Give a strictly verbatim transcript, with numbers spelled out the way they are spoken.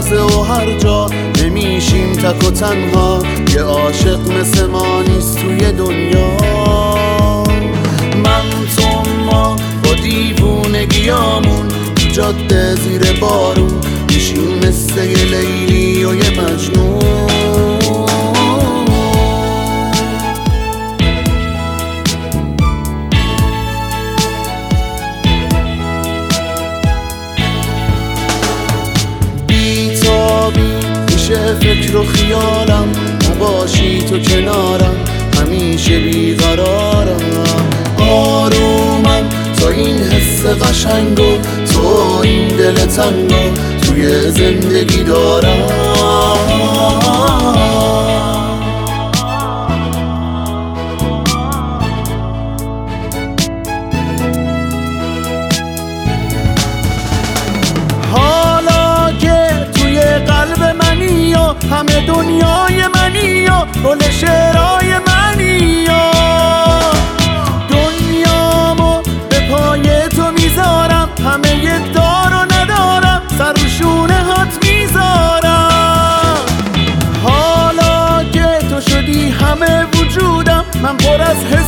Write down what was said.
لحظه و هر جا نمیشیم تک و تنها. یه عاشق مثل ما نیست توی دنیا. من تو ما با دیوونگیامون جاده زیر بارون میشیم مثل یه لیلی و یه مجنون. میشه فکر و خیالم نباشی تو کنارم، همیشه بیقرارم. آرومم تا این حس قشنگ و تو این دل تنگو توی زندگی دارم. همه دنیای منی و رول شعرهای منی و دنیامو به پای تو میذارم. همه یه دار و ندارم سر و شونه هات میذارم. حالا که تو شدی همه وجودم من پر از حس